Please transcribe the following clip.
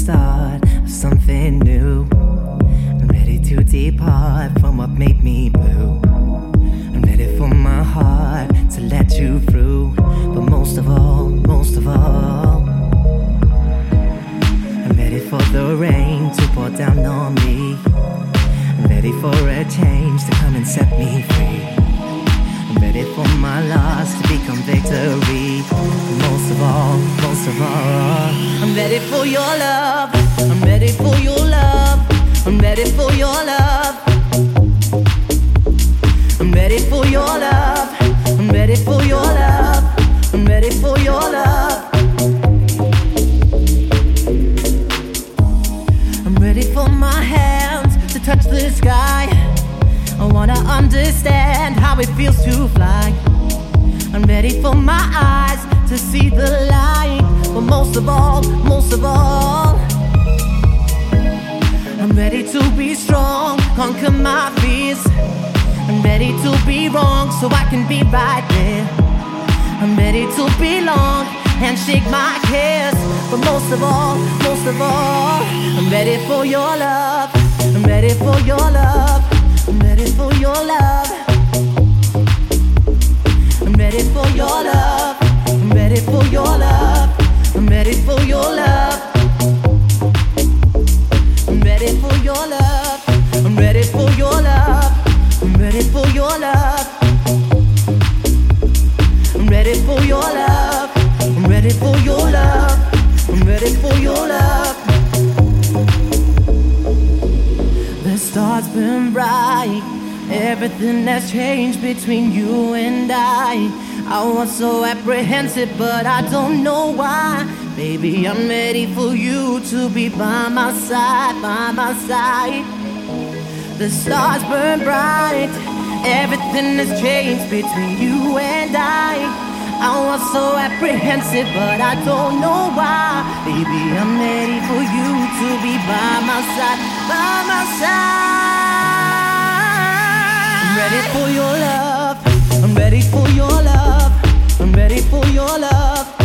start of something new. I'm ready to depart from what made me blue. I'm ready for my heart to let you through. But most of all, I'm ready for the rain to pour down on me. I'm ready for a change to come and set me free. I'm ready for my loss to become victory. Most of all, I'm ready for your love. I'm ready for your love. I'm ready for your love. I'm ready for your love. I'm ready for your love. I'm ready for your love. I'm ready for my hands to touch the sky. I wanna understand how it feels to fly. I'm ready for my eyes to see the light. But most of all, I'm ready to be strong, conquer my fears. I'm ready to be wrong so I can be right there. I'm ready to belong and shake my cares. But most of all, I'm ready for your love. I'm ready for your love. I'm ready for your love. I'm ready for your love. I'm ready for your love. I'm ready for your love. I'm ready for your love. I'm ready for your love. I'm ready for your love. I'm ready for your love. I'm ready for your love. I'm ready for your love. The stars burn bright. Everything has changed between you and I was so apprehensive, but I don't know why. Baby, I'm ready for you to be by my side, by my side. The stars burn bright. Everything has changed between you and I was so apprehensive, but I don't know why. Baby, I'm ready for you to be by my side, by my side. I'm ready for your love. I'm ready for your love. I'm ready for your love.